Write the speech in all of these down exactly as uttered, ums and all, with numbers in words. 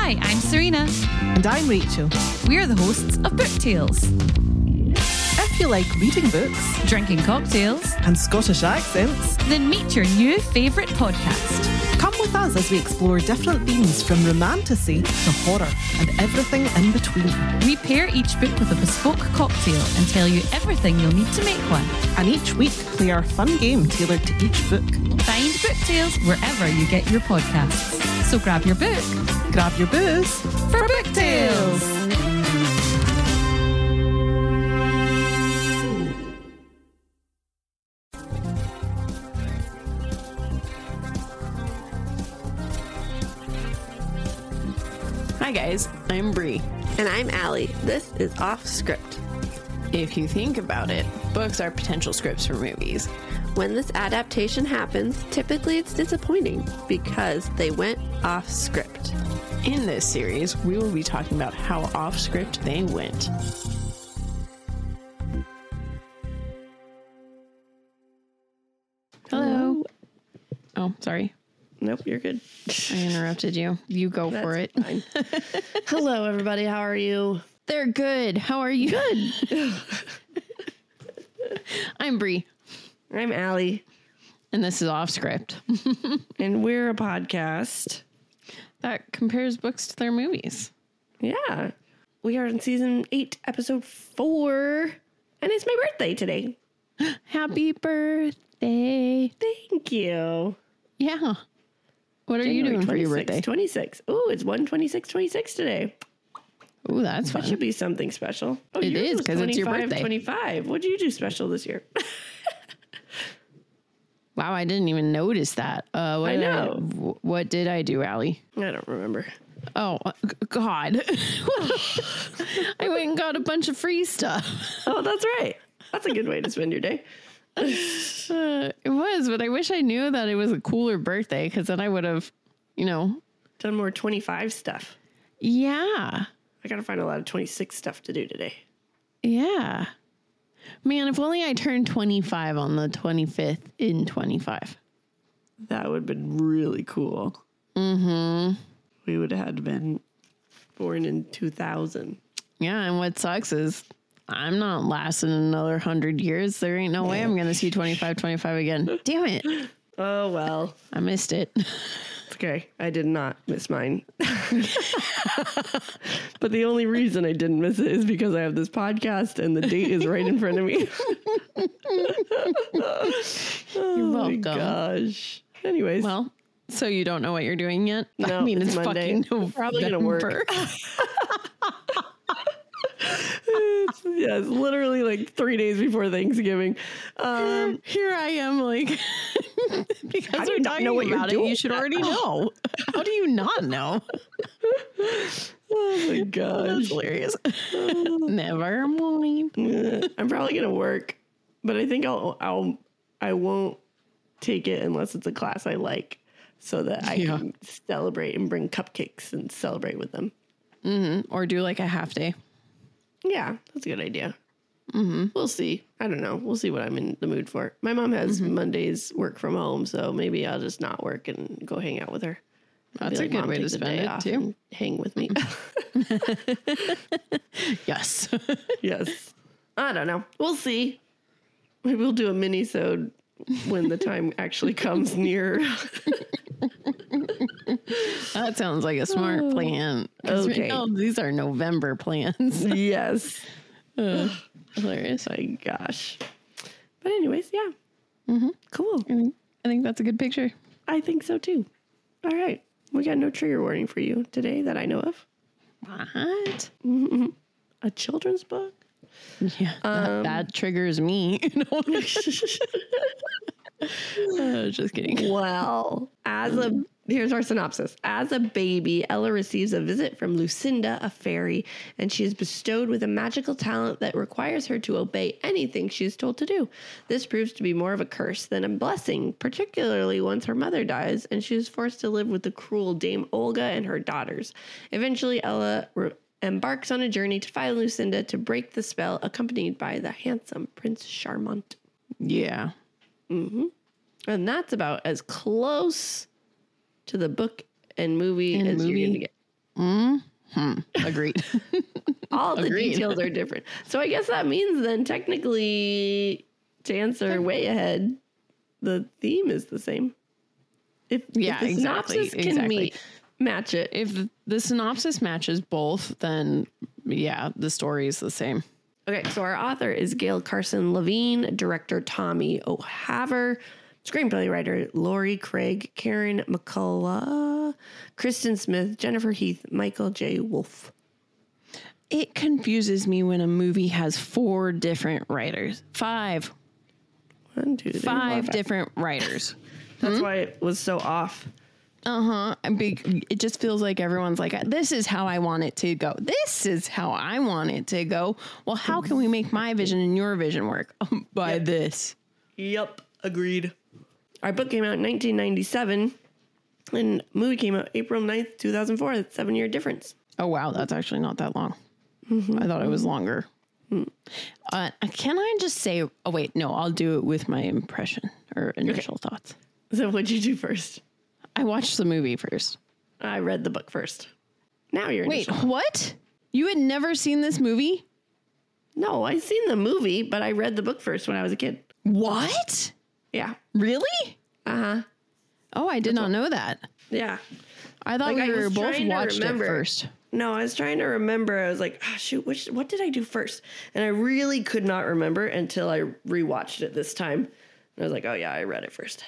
Hi, I'm Serena. And I'm Rachel. We're the hosts of Book Tales. If you like reading books, Drinking cocktails, and Scottish accents, then meet your new favourite podcast. come with us as we explore different themes from romantasy to horror and everything in between. We pair each book with a bespoke cocktail and tell you everything you'll need to make one. And each week play our fun game tailored to each book. Find Book Tales wherever you get your podcasts. So grab your book Grab your booze for Book Tales. Hi guys, I'm Bree. And I'm Allie. This is Off Script. If you think about it, books are potential scripts for movies. When this adaptation happens, typically it's disappointing because they went off script. In this series, we will be talking about how off script they went. Hello. Oh, sorry. Nope, you're good. I interrupted you. You go for it. Fine. Hello, everybody. How are you? They're good. How are you? Good. I'm Bree, I'm Allie, and this is Off Script. and we're a podcast. That compares books to their movies. Yeah. We are in season eight, episode four, and it's my birthday today. Happy birthday. Thank you. Yeah. What are you doing for your birthday? twenty-six. Ooh, it's one twenty-six twenty-six today. Ooh, that's fun. That should be something special. Oh, It yours is, was 'cause it's your twenty-five, birthday. twenty-five. What did you do special this year? Wow, I didn't even notice that. Uh, what I did know. wh- what did I do, Allie? I don't remember. Oh, uh, g- God. I went and got a bunch of free stuff. Oh, that's right. That's a good way to spend your day. Uh, it was, but I wish I knew that it was a cooler birthday because then I would have, you know. Done more twenty-five stuff. Yeah. I gotta find a lot of twenty-six stuff to do today. Yeah. Man, if only I turned twenty-five on the twenty-fifth in twenty-five. That would have been really cool. Mm-hmm. We would have had to been born in two thousand. Yeah, and what sucks is I'm not lasting another hundred years. There ain't no way I'm going to see twenty-five twenty-five again. Damn it. Oh, well. I missed it. It's okay. I did not miss mine. But the only reason I didn't miss it is because I have this podcast and the date is right in front of me. You're welcome. Oh, my gosh. Anyways. Well, so you don't know what you're doing yet? No, I mean, it's it's, Monday. fucking November. Probably gonna work. it's, yeah, it's literally like three days before Thanksgiving. Um, Here I am, like, because How do we're you not talking know what you're about it, doing? you should already know. How do you not know? oh my That's gosh. hilarious. Never mind. Uh, I'm probably gonna work, but I think I'll I'll I won't take it unless it's a class I like, so that I Yeah. can celebrate and bring cupcakes and celebrate with them. Mm-hmm. Or do like a half day. Yeah, that's a good idea. Mm-hmm. We'll see. I don't know. We'll see what I'm in the mood for. My mom has Mm-hmm. Mondays work from home, so maybe I'll just not work and go hang out with her. I'll be That's a good "Mom, way to take the spend day it, off too." and hang with me. Yes. Yes. I don't know. We'll see. Maybe we'll do a mini-sode when the time actually comes near. That sounds like a smart plan. 'Cause we Okay. know these are November plans. Yes. Uh, hilarious. My gosh. But anyways, yeah. Mm-hmm. Cool. I think, I think that's a good picture. I think so too. All right. We got no trigger warning for you today that I know of. What? A children's book? Yeah, that, that triggers me. uh, just kidding. Well, as a here's our synopsis. As a baby, Ella receives a visit from Lucinda, a fairy, and she is bestowed with a magical talent that requires her to obey anything she is told to do. This proves to be more of a curse than a blessing, particularly once her mother dies and she is forced to live with the cruel Dame Olga and her daughters. Eventually, Ella re- embarks on a journey to find Lucinda to break the spell, accompanied by the handsome Prince Charmant. Yeah. Mm-hmm. And that's about as close to the book and movie And as movie. you're going to get. Agreed. All the Agreed. details are different. So I guess that means then technically, to answer way ahead, the theme is the same. If, Yeah, if the exactly, synopsis can exactly. meet, match it. If the synopsis matches both, then yeah, the story is the same. Okay, so our author is Gail Carson Levine, director Tommy O'Haver, screenplay writer Laurie Craig, Karen McCullough, Kristen Smith, Jennifer Heath, Michael J. Wolf. It confuses me when a movie has four different writers. Five. One, two, three, four, Five five. different writers. That's why it was so off. Uh-huh. And big, it just feels like everyone's like, this is how I want it to go. This is how I want it to go. Well, how can we make my vision and your vision work? By Yep. this. Yep, agreed. Our book came out in nineteen ninety-seven, and movie came out April ninth, two thousand four. That's a seven-year difference. Oh, wow. That's actually not that long. I thought it was longer. Uh, can I just say, oh, wait, no, I'll do it with my impression or initial thoughts. So what'd you do first? I watched the movie first. I read the book first. Now you're Wait, initial. what? You had never seen this movie? No, I seen the movie, but I read the book first when I was a kid. What? Yeah. Really? Uh-huh. Oh, I did not know that. Yeah. I thought Like, I we were was both trying to watched it remember. first. No, I was trying to remember. I was like, oh, shoot, which, what did I do first? And I really could not remember until I rewatched it this time. And I was like, oh, yeah, I read it first.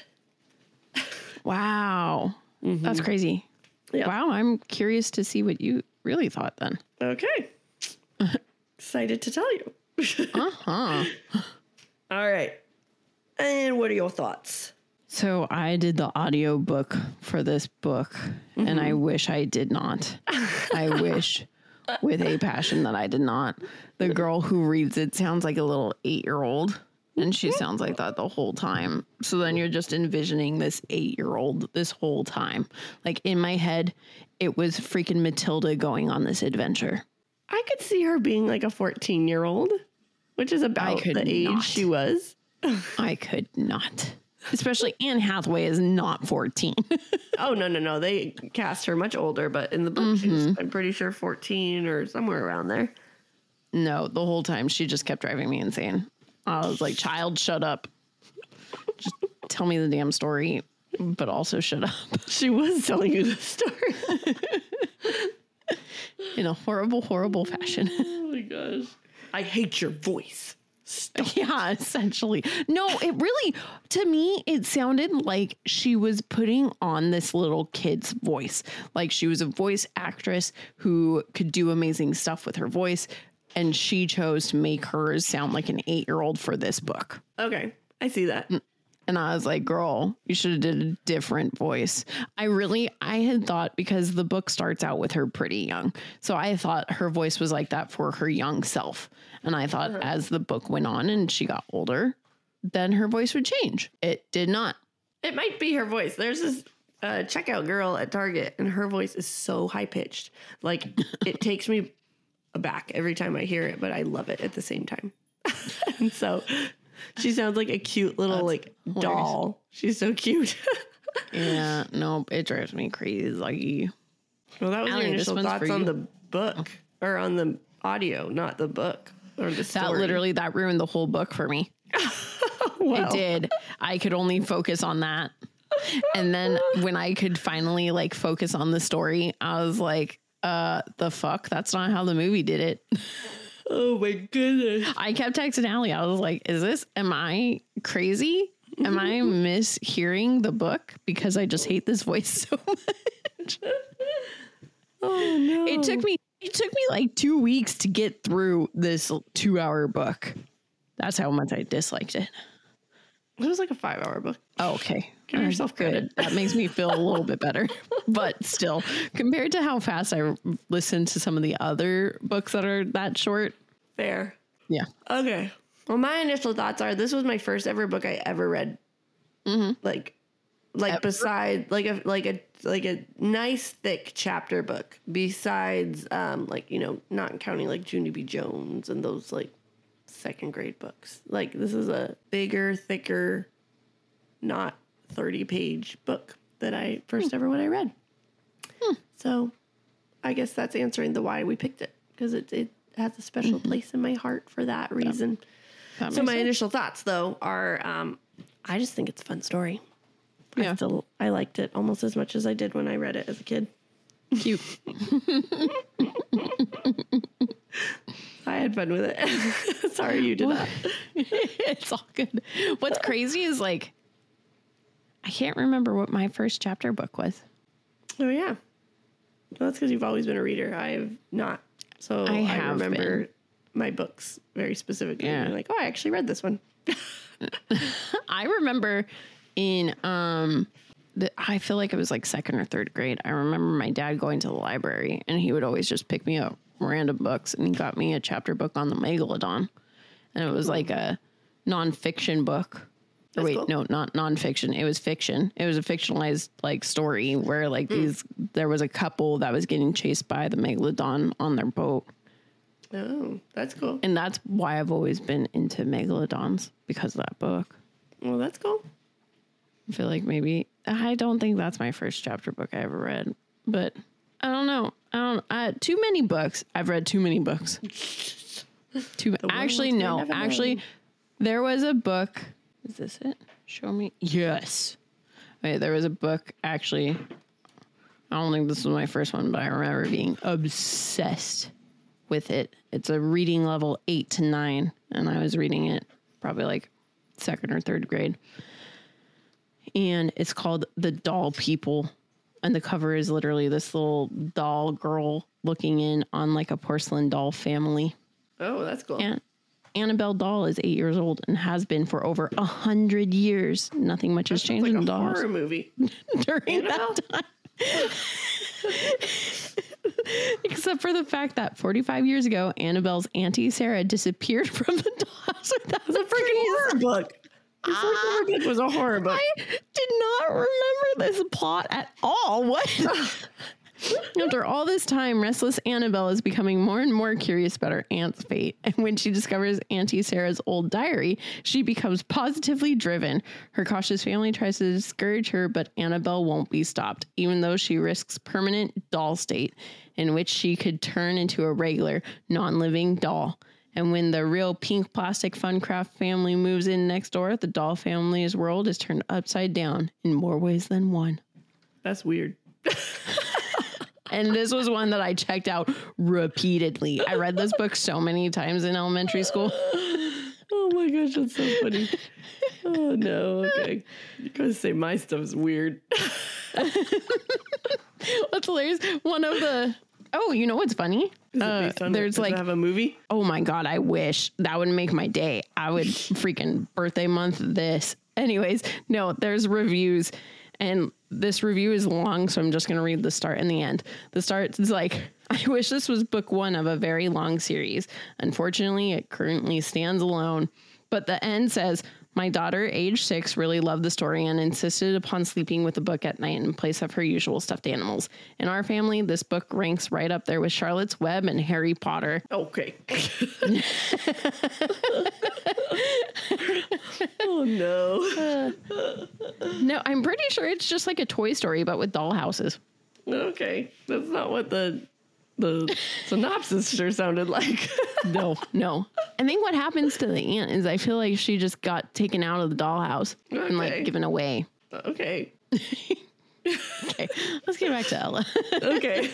Wow. That's crazy. Yeah. Wow, I'm curious to see what you really thought then. Okay. Excited to tell you. Uh-huh. All right. And what are your thoughts? So I did the audio book for this book, and I wish I did not. I wish with a passion that I did not. The girl who reads it sounds like a little eight-year-old, and she sounds like that the whole time. So then you're just envisioning this eight-year-old this whole time. Like in my head, it was freaking Matilda going on this adventure. I could see her being like a fourteen-year-old, which is about could the age not. she was. I could not. Especially Anne Hathaway is not fourteen. Oh, no, no, no. They cast her much older, but in the book, she's, I'm pretty sure, fourteen or somewhere around there. No, the whole time she just kept driving me insane. I was like, child, shut up. Just tell me the damn story, but also shut up. She was telling you the story. In a horrible, horrible fashion. Oh, my gosh. I hate your voice. Stop. Yeah, essentially. No, it really, to me, it sounded like she was putting on this little kid's voice. Like she was a voice actress who could do amazing stuff with her voice. And she chose to make hers sound like an eight-year-old for this book. Okay. I see that. And I was like, girl, you should have did a different voice. I really, I had thought, because the book starts out with her pretty young. So I thought her voice was like that for her young self. And I thought as the book went on and she got older, then her voice would change. It did not. It might be her voice. There's this uh, checkout girl at Target, and her voice is so high pitched. Like, it takes me aback every time I hear it, but I love it at the same time. And so she sounds like a cute little, like, doll. She's so cute. Yeah, no, it drives me crazy. Well, that was Allie, your this initial one's thoughts for on you. the book, or on the audio, not the book, or the story. That literally, that ruined the whole book for me. Well, It did. I could only focus on that. And then when I could finally like focus on the story, I was like, uh, the fuck? That's not how the movie did it. Oh my goodness. I kept texting Allie. I was like, is this, am I crazy? Am I mishearing the book? Because I just hate this voice so much. Oh no. It took me, it took me like two weeks to get through this two hour book. That's how much I disliked it. It was like a five hour book. Oh, okay. Give yourself credit. That makes me feel a little bit better. But still, compared to how fast I listened to some of the other books that are that short. Fair. Yeah. Okay. Well, my initial thoughts are this was my first ever book I ever read. Mm-hmm. Like, like Ever? beside like a like a like a nice thick chapter book. Besides, um, like you know, not counting like Junie B. Jones and those like second grade books. Like this is a bigger, thicker, not thirty page book that I first ever one I read. Hmm. So I guess that's answering the why we picked it, because it, it has a special mm-hmm. place in my heart for that reason. Yeah. That so my sense. Initial thoughts, though, are um, I just think it's a fun story. Yeah. I still, I liked it almost as much as I did when I read it as a kid. Cute. I had fun with it. Sorry you did not. It's all good. What's crazy is, like, I can't remember what my first chapter book was. Oh, yeah. Well, that's because you've always been a reader. I have not. So I, I remember been. my books very specifically. Yeah. Like, oh, I actually read this one. I remember in, um, the, I feel like it was like second or third grade. I remember my dad going to the library, and he would always just pick me up random books, and he got me a chapter book on the Megalodon, and it was like a nonfiction book. Or wait, cool. no, not nonfiction. It was fiction. It was a fictionalized like story where like mm. these, there was a couple that was getting chased by the Megalodon on their boat. Oh, that's cool. And that's why I've always been into Megalodons, because of that book. Well, that's cool. I feel like maybe, I don't think that's my first chapter book I ever read, but I don't know. I don't, uh, too many books. I've read too many books. Too Actually, no, actually known. There was a book. Is this it? Show me. Yes. Wait, there was a book, actually. I don't think this was my first one, but I remember being obsessed with it. It's a reading level eight to nine, and I was reading it probably like second or third grade. And it's called The Doll People. And the cover is literally this little doll girl looking in on like a porcelain doll family. Oh, that's cool. And Annabelle doll is eight years old and has been for over a hundred years. Nothing much that has changed like in a dolls. Horror movie during Annabelle? That time. Except for the fact that forty-five years ago, Annabelle's Auntie Sarah disappeared from the dollhouse. That was a freaking horror book. This ah, book was a horror book. I did not remember this plot at all. What? After all this time, restless Annabelle is becoming more and more curious about her aunt's fate. And when she discovers Auntie Sarah's old diary, she becomes positively driven. Her cautious family tries to discourage her, but Annabelle won't be stopped, even though she risks permanent doll state, in which she could turn into a regular, non-living doll. And when the real pink plastic Funcraft family moves in next door, the doll family's world is turned upside down in more ways than one. That's weird. And this was one that I checked out repeatedly. I read this book so many times in elementary school. Oh my gosh, that's so funny. Oh no, okay. You gotta say my stuff's weird. What's hilarious? One of the oh, you know what's funny? Is it based on, uh, there's does like it have a movie. Oh my god, I wish that would make my day. I would freaking birthday month this. Anyways, no, there's reviews. And this review is long, so I'm just going to read the start and the end. The start is like, I wish this was book one of a very long series. Unfortunately, it currently stands alone. But the end says, my daughter, age six, really loved the story and insisted upon sleeping with the book at night in place of her usual stuffed animals. In our family, this book ranks right up there with Charlotte's Web and Harry Potter. Okay. Oh, no. Uh, no, I'm pretty sure it's just like a Toy Story, but with doll houses. Okay. That's not what the the synopsis sure sounded like. No, no. I think what happens to the aunt is I feel like she just got taken out of the dollhouse okay. and like given away. Okay. Okay. Let's get back to Ella. Okay.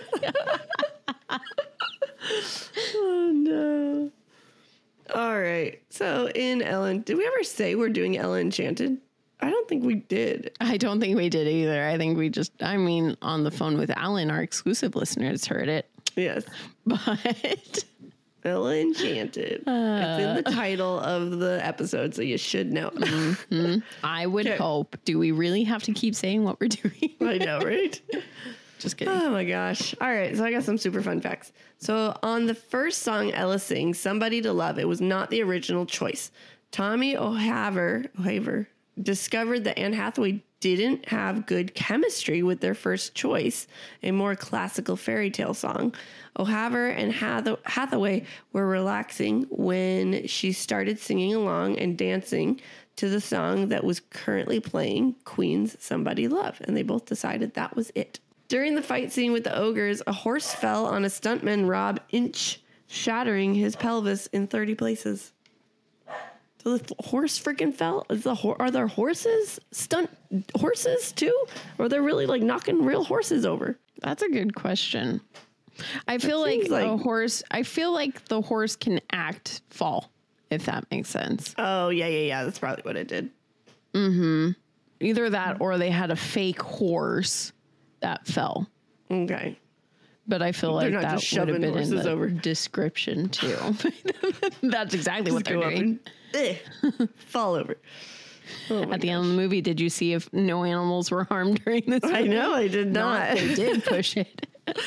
Oh, no. All right. So in Ellen, did we ever say we're doing Ella Enchanted? I don't think we did. I don't think we did either. I think we just, I mean, on the phone with Alan, our exclusive listeners heard it. Yes. But Ella Enchanted. Uh, it's in the title of the episode, so you should know. Mm-hmm. I would okay. hope. Do we really have to keep saying what we're doing? I know, right? Just kidding. Oh my gosh. All right. So I got some super fun facts. So on the first song Ella sings, Somebody to Love, it was not the original choice. Tommy O'Haver, O'Haver discovered that Anne Hathaway didn't have good chemistry with their first choice, a more classical fairy tale song. O'Haver and Hath- Hathaway were relaxing when she started singing along and dancing to the song that was currently playing, Queen's Somebody Love. And they both decided that was it. During the fight scene with the ogres, a horse fell on a stuntman, Rob Inch, shattering his pelvis in thirty places. So the horse freaking fell? Is the ho- are there horses? Stunt horses too? Or are they really like knocking real horses over? That's a good question. I feel like, seems like- a horse, I feel like the horse can act fall, if that makes sense. Oh, yeah, yeah, yeah. That's probably what it did. Either that or they had a fake horse that fell. Okay. But I feel They're like not that just would have shoving been in horses the over. description too. That's exactly what they're Go up doing. and eh, fall over. Oh my At the end of the movie, did you see if no animals were harmed during this? I know, I did not. They did push it.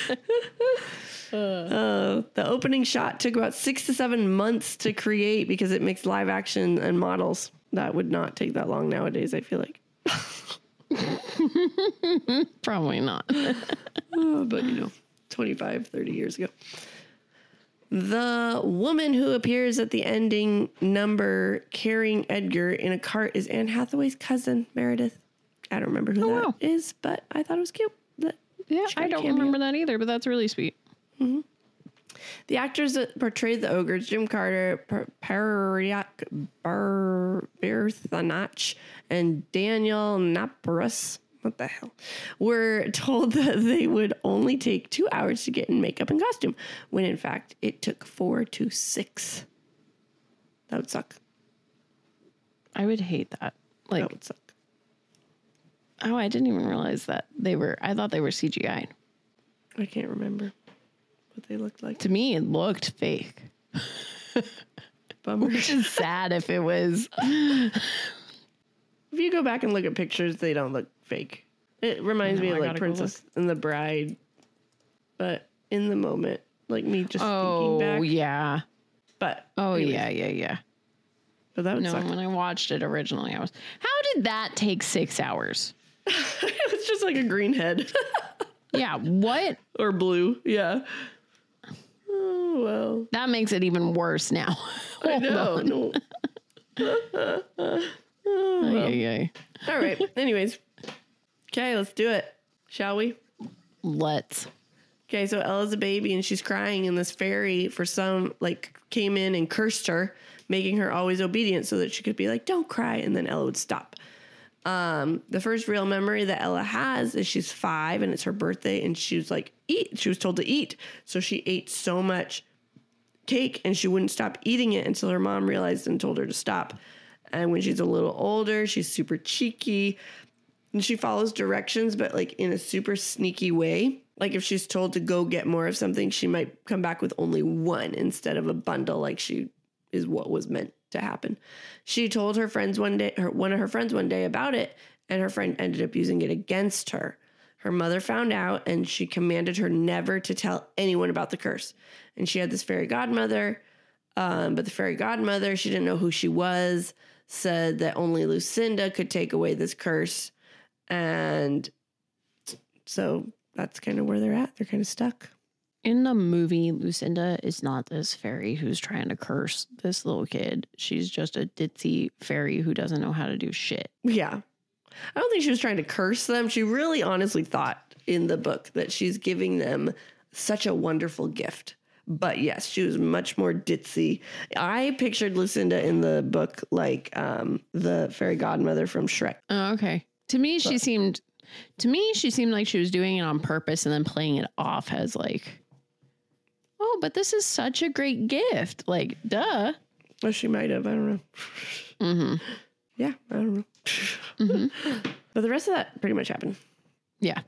Uh, the opening shot took about six to seven months to create because it mixed live action and models. That would not take that long nowadays, I feel like. Probably not. Uh, but, you know, twenty-five, thirty years ago. The woman who appears at the ending number carrying Edgar in a cart is Anne Hathaway's cousin, Meredith. I don't remember who Oh, that wow. is, but I thought it was cute. That Yeah, she got I a don't cameo. remember that either, but that's really sweet. The actors that portrayed the ogres, Jim Carter, Per- Periak Bar- Berthanach, and Daniel Naparus, what the hell, were told that they would only take two hours to get in makeup and costume, when in fact it took four to six. That would suck. I would hate that. Like, That would suck. oh, I didn't even realize that they were, I thought they were C G I'd. I can't remember what they looked like. To me, it looked fake. Bummer. Which is sad if it was. If you go back and look at pictures, they don't look fake. It reminds No, me I of like gotta go Princess and the Bride, but in the moment, like me just Oh, thinking back. yeah. But Oh, anyways, yeah, yeah, yeah. But that would No, suck. when I watched it originally, I was, how did that take six hours? It's just like a green head Yeah, what? or blue. Yeah. Oh well. That makes it even worse now. I Hold know. on. No. Ay, ay, ay. All right. Anyways. Okay, let's do it. Shall we? Let's. Okay, so Ella's a baby and she's crying, and this fairy for some like came in and cursed her, making her always obedient so that she could be like, "Don't cry," and then Ella would stop. Um, the first real memory that Ella has is she's five and it's her birthday, and she was like, eat. She was told to eat, so she ate so much cake and she wouldn't stop eating it until her mom realized and told her to stop. And when she's a little older, she's super cheeky and she follows directions, but like in a super sneaky way. Like if she's told to go get more of something, she might come back with only one instead of a bundle, like she is what was meant to happen. She told her friends one day, her, one of her friends one day about it, and her friend ended up using it against her. Her mother found out and she commanded her never to tell anyone about the curse. And she had this fairy godmother, um, but the fairy godmother, she didn't know who she was, said that only Lucinda could take away this curse. And so that's kind of where they're at. They're kind of stuck. In the movie, Lucinda is not this fairy who's trying to curse this little kid. She's just a ditzy fairy who doesn't know how to do shit. Yeah. I don't think she was trying to curse them. She really honestly thought in the book that she's giving them such a wonderful gift. But yes, she was much more ditzy. I pictured Lucinda in the book like um, the fairy godmother from Shrek. Oh, okay. To me, she seemed, to me, she seemed like she was doing it on purpose and then playing it off as like, oh, but this is such a great gift. Like, duh. Well, she might have. I don't know. Mm-hmm. Yeah, I don't know. Mm-hmm. But the rest of that pretty much happened. Yeah.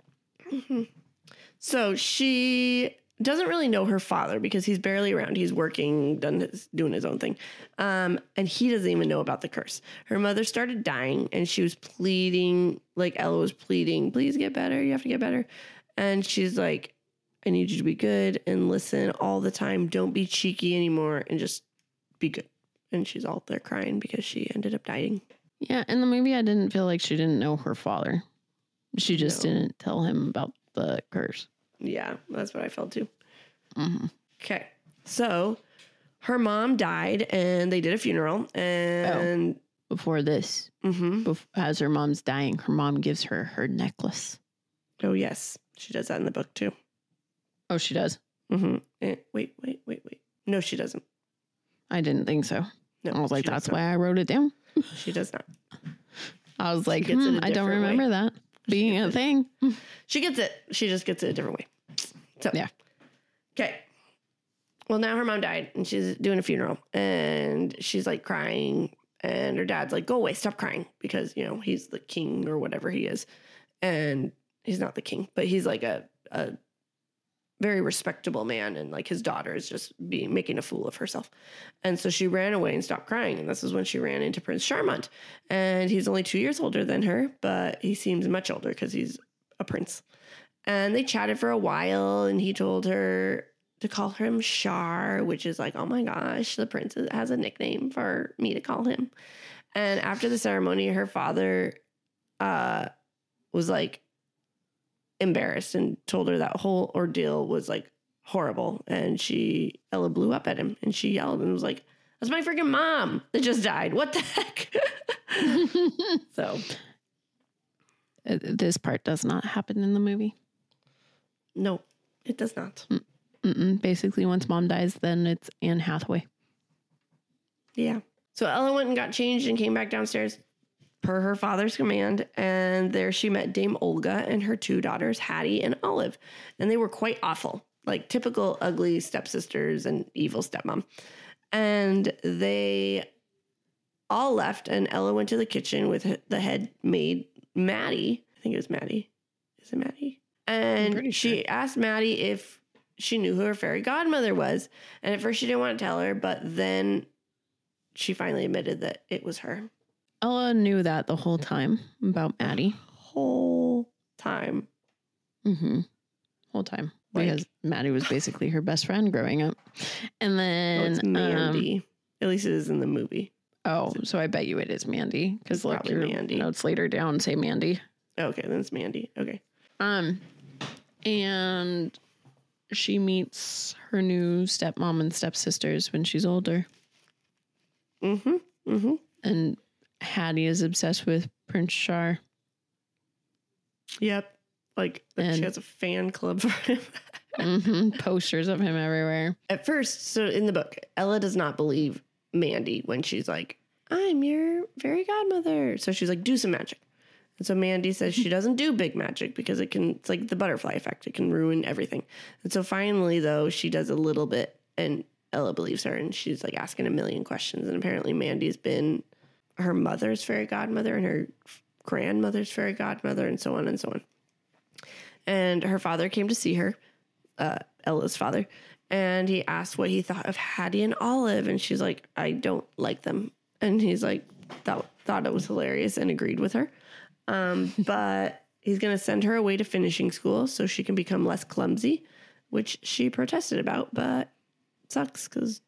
So she doesn't really know her father because he's barely around. He's working, done his, doing his own thing. Um, and he doesn't even know about the curse. Her mother started dying and she was pleading, like Ella was pleading, please get better. You have to get better. And she's like, I need you to be good and listen all the time. Don't be cheeky anymore and just be good. And she's all there crying because she ended up dying. Yeah. In the movie, I didn't feel like she didn't know her father. She just No. didn't tell him about the curse. Yeah, that's what I felt too. Mm-hmm. Okay. So her mom died and they did a funeral and Before this, mhm. bef- as her mom's dying, her mom gives her her necklace. Oh, yes. She does that in the book too. Oh, she does. Mm-hmm. Wait, wait, wait, wait. No, she doesn't. I didn't think so. No, I was like, she does that's not. why I wrote it down. She does not. I was like, gets it hmm, a I don't different way. remember that being a thing. She gets it. She just gets it a different way. So Yeah. Okay. Well, now her mom died and she's doing a funeral and she's like crying and her dad's like, go away, stop crying because, you know, he's the king or whatever he is. And he's not the king, but he's like a, a very respectable man. And like his daughter is just being, making a fool of herself. And so she ran away and stopped crying. And this is when she ran into Prince Charmant. And he's only two years older than her, but he seems much older because he's a prince. And they chatted for a while and he told her to call him Char, which is like, oh my gosh, the prince has a nickname for me to call him. And after the ceremony, her father uh, was like embarrassed and told her that whole ordeal was like horrible. And she, Ella blew up at him and she yelled and was like, that's my freaking mom that just died. What the heck? So. Uh, This part does not happen in the movie. No, it does not. Mm-mm. Basically, once mom dies, then it's Anne Hathaway. Yeah. So Ella went and got changed and came back downstairs per her father's command. And there she met Dame Olga and her two daughters, Hattie and Olive. And they were quite awful, like typical ugly stepsisters and evil stepmom. And they all left and Ella went to the kitchen with the head maid, Maddie. I think it was Maddie. Is it Maddie? And she asked Maddie if she knew who her fairy godmother was. And at first she didn't want to tell her, but then she finally admitted that it was her. Ella knew that the whole time about Maddie. Whole time. Mm-hmm. Whole time. Like- Because Maddie was basically her best friend growing up. And Oh, then... it's Mandy. at least it is in the movie. Um, oh, so I bet you it is Mandy. Because It's look, probably your Mandy. notes later down say Mandy. Okay, then it's Mandy. Okay. Um, and she meets her new stepmom and stepsisters when she's older. Mm-hmm. Mm-hmm. And Hattie is obsessed with Prince Char. Yep. Like, like And- she has a fan club for him. Mm-hmm. Posters of him everywhere. At first, so in the book, Ella does not believe Mandy when she's like, I'm your fairy godmother. So she's like, do some magic. And so Mandy says she doesn't do big magic because it can, it's like the butterfly effect. It can ruin everything. And so finally, though, she does a little bit and Ella believes her and she's like asking a million questions. And apparently Mandy's been her mother's fairy godmother and her grandmother's fairy godmother and so on and so on. And her father came to see her, uh, Ella's father, and he asked what he thought of Hattie and Olive. And she's like, I don't like them. And he's like, thought, thought it was hilarious and agreed with her. Um, but he's going to send her away to finishing school so she can become less clumsy, which she protested about, but it sucks because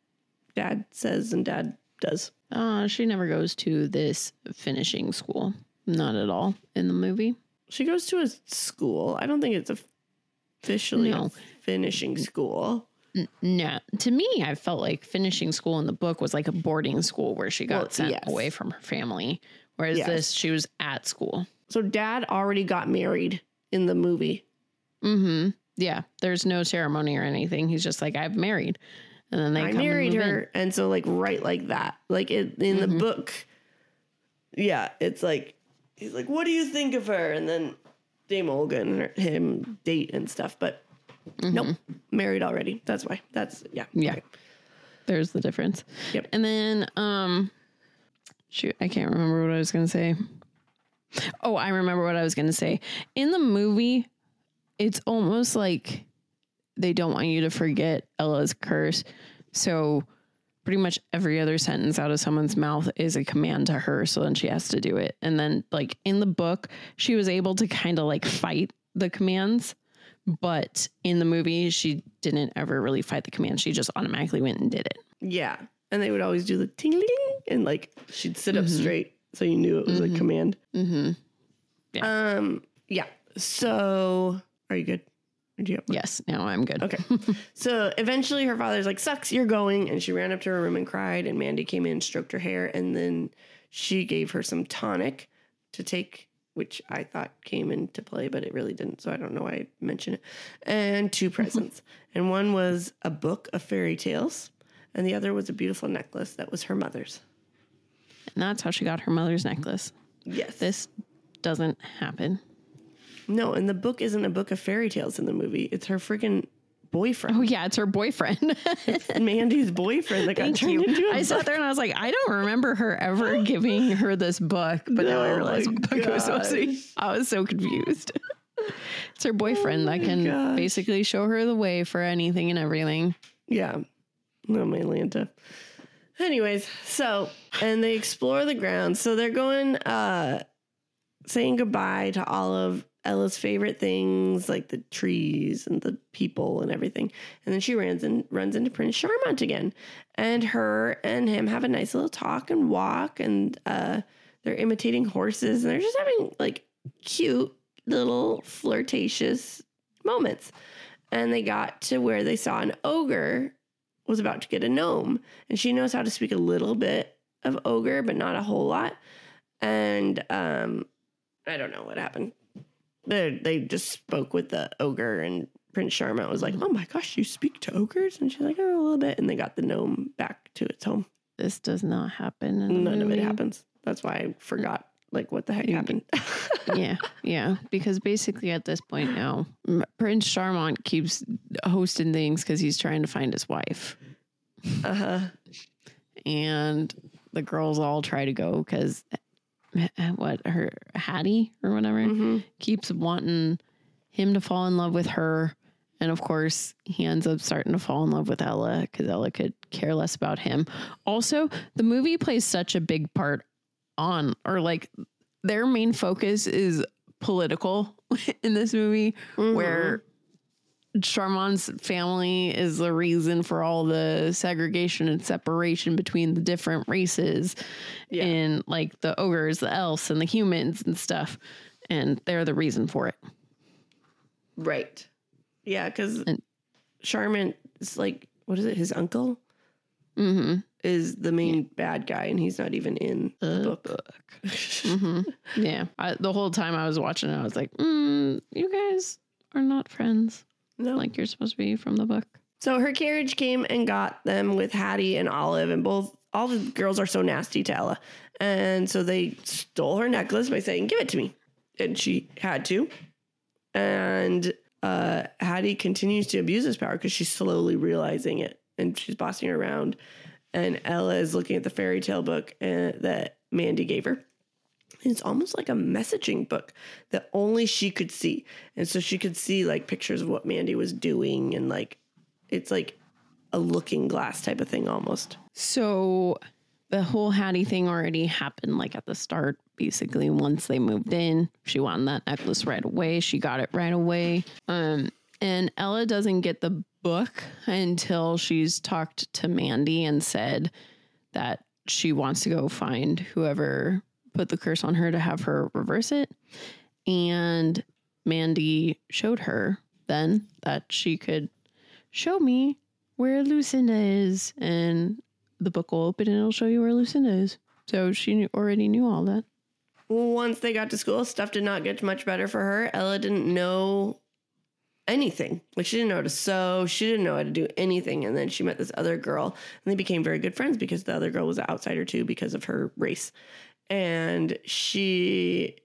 dad says and dad does. Uh, she never goes to this finishing school. Not at all in the movie. She goes to a school. I don't think it's officially No. a finishing school. No, to me, I felt like finishing school in the book was like a boarding school where she got Well, sent yes. away from her family. Whereas Yes. this, she was at school. So dad already got married in the movie. Mm-hmm. Yeah. There's no ceremony or anything. He's just like, I've married. And then they I come and married move in. her. And so like right like that, like it, in Mm-hmm. the book. Yeah. It's like, he's like, what do you think of her? And then Dame Olga and her, him date and stuff, but nope, married already. That's why that's yeah. Mm-hmm. Yeah. Okay. There's the difference. Yep. And then, um, shoot, I can't remember what I was going to say. Oh, I remember what I was going to say. In the movie, it's almost like they don't want you to forget Ella's curse. So pretty much every other sentence out of someone's mouth is a command to her. So then she has to do it. And then like in the book, she was able to kind of like fight the commands. But in the movie, she didn't ever really fight the command. She just automatically went and did it. Yeah. And they would always do the ting and like she'd sit up straight. So you knew it was a command. Mm-hmm. Yeah. Um, yeah. So are you good? Or do you have more? Yes. Now I'm good. Okay. So eventually her father's like, sucks, you're going. And she ran up to her room and cried. And Mandy came in and stroked her hair. And then she gave her some tonic to take which I thought came into play, but it really didn't. So I don't know why I mentioned it. And two presents. And one was a book of fairy tales. And the other was a beautiful necklace that was her mother's. And that's how she got her mother's necklace. Yes. This doesn't happen. No, and the book isn't a book of fairy tales in the movie. It's her freaking boyfriend. Oh, yeah, it's her boyfriend. Mandy's boyfriend that got Thank turned you. into a I book. sat there and I was like, I don't remember her ever giving her this book, but now I Oh realize my what book it was supposed to be. gosh. I was so confused. It's her boyfriend that can gosh. basically show her the way for anything and everything. Yeah. No, my Lanta. Anyways, so, and they explore the grounds. So they're going, uh, saying goodbye to all of Ella's favorite things, like the trees and the people and everything. And then she runs and runs into Prince Charmant again. And her and him have a nice little talk and walk. And uh, they're imitating horses. And they're just having like cute little flirtatious moments. And they got to where they saw an ogre was about to get a gnome. And she knows how to speak a little bit of ogre, but not a whole lot. And um, I don't know what happened. They they just spoke with the ogre, and Prince Charmant was like, "Oh my gosh, you speak to ogres?" And she's like, "Oh, a little bit." And they got the gnome back to its home. This does not happen. In the None of movie. it happens. That's why I forgot like what the heck happened. Yeah, yeah. Because basically at this point now, M- Prince Charmant keeps hosting things because he's trying to find his wife. uh huh. And the girls all try to go because what her Hattie or whatever Mm-hmm. keeps wanting him to fall in love with her, and of course he ends up starting to fall in love with Ella because Ella could care less about him. Also, the movie plays such a big part on, or like their main focus is political in this movie, Mm-hmm. where Charmant's family is the reason for all the segregation and separation between the different races, Yeah. and like the ogres, the elves, and the humans and stuff. And they're the reason for it. Right. Yeah, because And- Charmant is like, what is it? His uncle Mm-hmm. is the main bad guy, and he's not even in the book. Mm-hmm. Yeah. I, the whole time I was watching it, I was like, mm, you guys are not friends No. like you're supposed to be from the book. So her carriage came and got them with Hattie and Olive, and both all the girls are so nasty to Ella. And so they stole her necklace by saying, "Give it to me." And she had to. And uh, Hattie continues to abuse his power because she's slowly realizing it, and she's bossing her around. And Ella is looking at the fairy tale book uh, that Mandy gave her. It's almost like a messaging book that only she could see. And so she could see like pictures of what Mandy was doing, and like it's like a looking glass type of thing almost. So the whole Hattie thing already happened like at the start. Basically, once they moved in, she wanted that necklace right away. She got it right away. Um, and Ella doesn't get the book until she's talked to Mandy and said that she wants to go find whoever put the curse on her to have her reverse it. And Mandy showed her then that she could show me where Lucinda is, and the book will open and it'll show you where Lucinda is. So she knew, already knew all that. Once they got to school, stuff did not get much better for her. Ella didn't know anything. Like she didn't know how to sew. She didn't know how to do anything. And then she met this other girl, and they became very good friends because the other girl was an outsider too because of her race. And she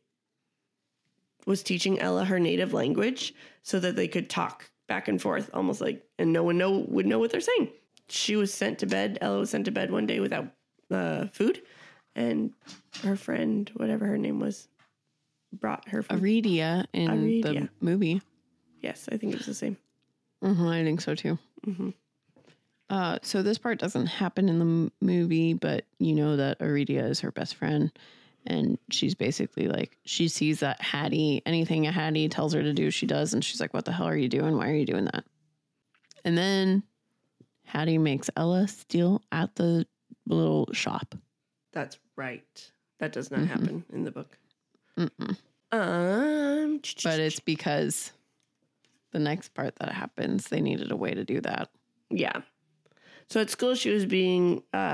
was teaching Ella her native language so that they could talk back and forth, almost like, and no one know would know what they're saying. She was sent to bed. Ella was sent to bed one day without uh, food, and her friend, whatever her name was, brought her food. Aridia in Aridia. the movie. Yes, I think it was the same. Mm-hmm, I think so too. Mm-hmm. Uh, so this part doesn't happen in the m- movie, but you know that Aridia is her best friend. And she's basically like, she sees that Hattie, anything a Hattie tells her to do, she does. And she's like, what the hell are you doing? Why are you doing that? And then Hattie makes Ella steal at the little shop. That's right. That does not Mhm. happen in the book. Mm-mm. Um, But it's because the next part that happens, they needed a way to do that. yeah. So at school, she was being uh,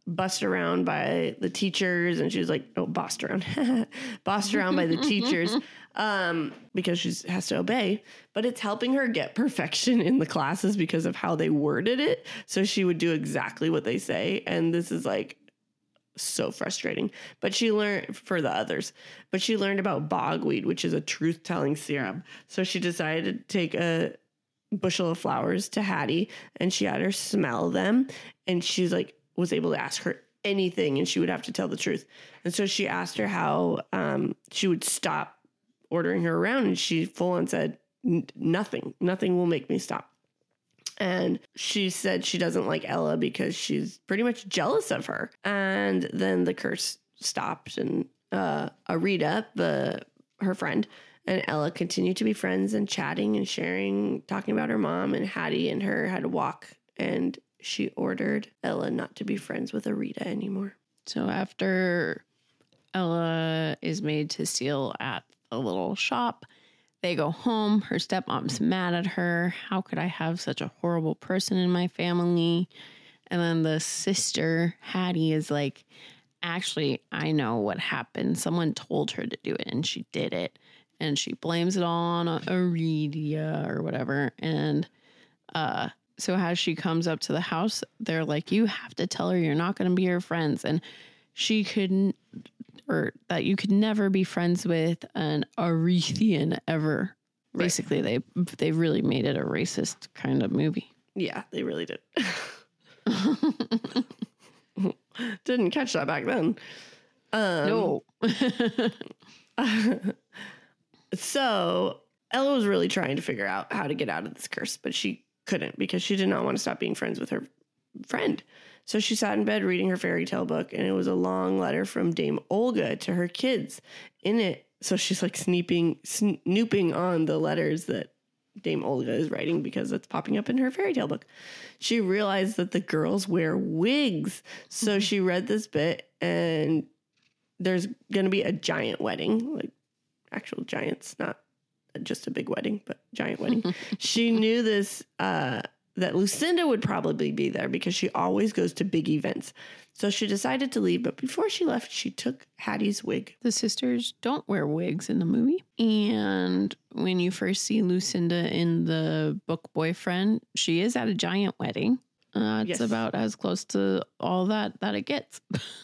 bussed around by the teachers, and she was like, oh, bossed around, bossed around by the teachers um, because she has to obey. But it's helping her get perfection in the classes because of how they worded it. So she would do exactly what they say. And this is like so frustrating. But she learned for the others, but she learned about bogweed, which is a truth-telling serum. So she decided to take a bushel of flowers to Hattie, and she had her smell them, and she's like, was able to ask her anything and she would have to tell the truth. And so she asked her how um, she would stop ordering her around, and she full on said, nothing, nothing will make me stop. And she said she doesn't like Ella because she's pretty much jealous of her. And then the curse stopped, and uh, Arita, the her friend, and Ella continued to be friends and chatting and sharing, talking about her mom, and Hattie and her had a walk, and she ordered Ella not to be friends with Arita anymore. So after Ella is made to steal at a little shop, they go home. Her stepmom's mad at her. How could I have such a horrible person in my family? And then the sister, Hattie, is like, actually, I know what happened. Someone told her to do it, and she did it. And she blames it all on Aridia or whatever. And uh, so as she comes up to the house, they're like, you have to tell her you're not going to be her friends. And she couldn't, or that you could never be friends with an Arethian ever. Right. Basically, they they really made it a racist kind of movie. Yeah, they really did. Didn't catch that back then. Um, no. So Ella was really trying to figure out how to get out of this curse, but she couldn't because she did not want to stop being friends with her friend. So she sat in bed reading her fairy tale book, and it was a long letter from Dame Olga to her kids. In it, so she's like sneaping, snooping on the letters that Dame Olga is writing because it's popping up in her fairy tale book. She realized that the girls wear wigs. So she read this bit, and there's going to be a giant wedding, like actual giants, not just a big wedding, but giant wedding. She knew this, uh, that Lucinda would probably be there because she always goes to big events. So she decided to leave, but before she left, she took Hattie's wig. The sisters don't wear wigs in the movie. And when you first see Lucinda in the book Boyfriend, she is at a giant wedding. Uh, it's yes. about as close to all that that it gets.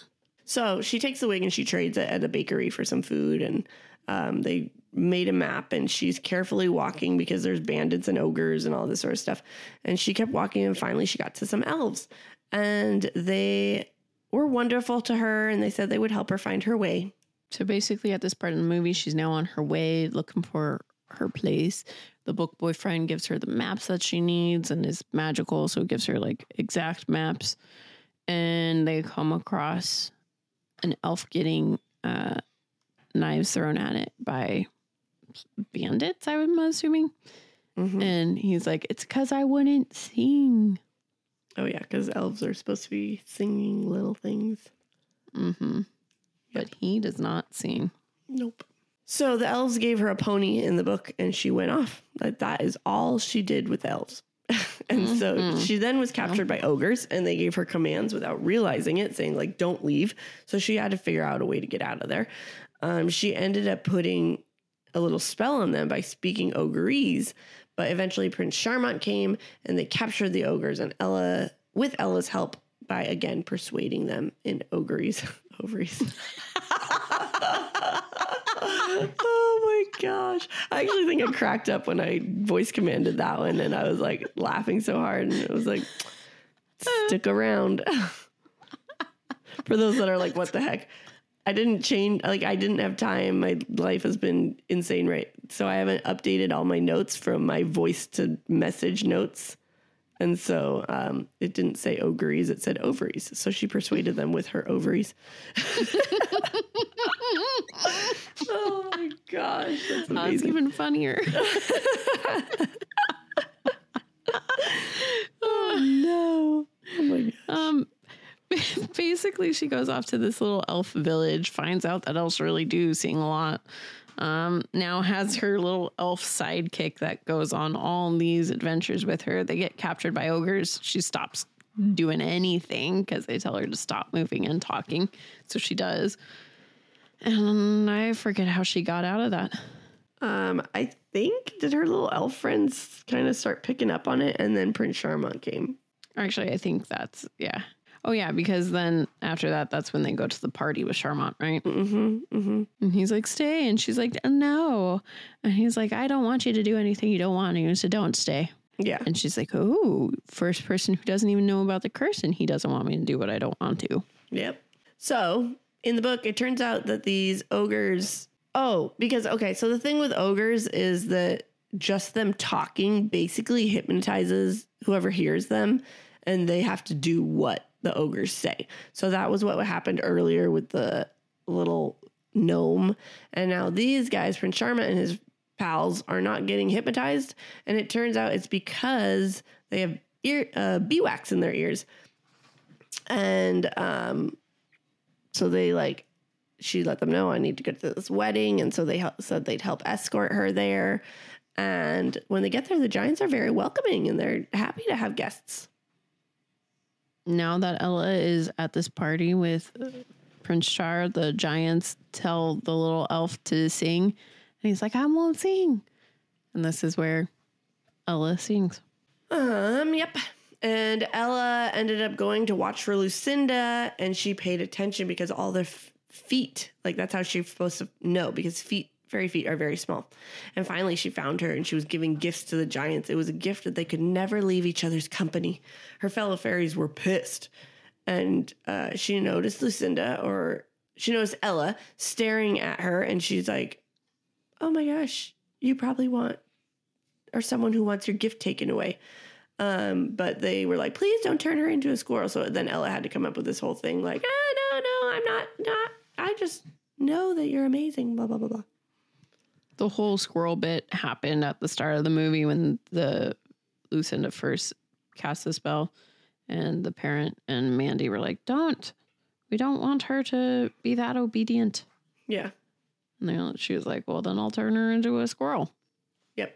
So she takes the wig and she trades it at a bakery for some food, and um, they made a map, and she's carefully walking because there's bandits and ogres and all this sort of stuff. And she kept walking, and finally she got to some elves, and they were wonderful to her, and they said they would help her find her way. So basically at this part of the movie, she's now on her way looking for her place. The book Boyfriend gives her the maps that she needs and is magical, so it gives her like exact maps. And they come across an elf getting uh, knives thrown at it by bandits, I'm assuming. Mm-hmm. And he's like, it's because I wouldn't sing. Oh, yeah, because elves are supposed to be singing little things. Mm-hmm. But he does not sing. Nope. So the elves gave her a pony in the book, and she went off. Like, that is all she did with elves. And mm-hmm. so she then was captured by ogres, and they gave her commands without realizing it, saying, like, don't leave. So she had to figure out a way to get out of there. Um, she ended up putting a little spell on them by speaking ogrese, but eventually Prince Charmant came, and they captured the ogres, and Ella, with Ella's help, by, again, persuading them in ogres. Ovaries. Oh my gosh. I actually think I cracked up when I voice commanded that one, and I was like laughing so hard, and it was like, stick around. For those that are like, what the heck? I didn't change, like I didn't have time. My life has been insane, right? So I haven't updated all my notes from my voice to message notes. And so um, it didn't say ovaries, it said ovaries. So she persuaded them with her ovaries. Oh my gosh. That's amazing. That's even funnier. Oh no. Oh my gosh. Um, basically, she goes off to this little elf village, finds out that elves really do sing a lot. Um, now has her little elf sidekick that goes on all these adventures with her. They get captured by ogres. She stops doing anything because they tell her to stop moving and talking. So she does. And I forget how she got out of that. Um, I think, did her little elf friends kind of start picking up on it, and then Prince Charmant came? Actually, I think that's, yeah. Oh, yeah, because then after that, that's when they go to the party with Charmant, right? Mm-hmm, mm-hmm. And he's like, stay. And she's like, no. And he's like, I don't want you to do anything you don't want to, so don't stay. Yeah. And she's like, oh, first person who doesn't even know about the curse, and he doesn't want me to do what I don't want to. Yep. So in the book, it turns out that these ogres, oh, because, okay, so the thing with ogres is that just them talking basically hypnotizes whoever hears them, and they have to do what the ogres say. So that was what happened earlier with the little gnome. And now these guys, Prince Charmant and his pals, are not getting hypnotized. And it turns out it's because they have ear uh, beeswax in their ears. And um, so they like, she let them know, I need to go to this wedding. And so they help, said they'd help escort her there. And when they get there, the giants are very welcoming and they're happy to have guests. Now that Ella is at this party with Prince Char, the giants tell the little elf to sing. And he's like, I won't sing. And this is where Ella sings. Um, yep. And Ella ended up going to watch for Lucinda, and she paid attention because all their f- feet, like that's how she's supposed to know, because feet, fairy feet are very small. And finally she found her and she was giving gifts to the giants. It was a gift that they could never leave each other's company. Her fellow fairies were pissed. And uh, she noticed Lucinda, or she noticed Ella staring at her, and she's like, oh my gosh, you probably want, or someone who wants your gift taken away. Um, but they were like, please don't turn her into a squirrel. So then Ella had to come up with this whole thing like, ah, no, no, I'm not, not, I just know that you're amazing, blah, blah, blah, blah. The whole squirrel bit happened at the start of the movie when the Lucinda first cast the spell, and the parent and Mandy were like, don't, we don't want her to be that obedient. Yeah. And they, she was like, well, then I'll turn her into a squirrel. Yep.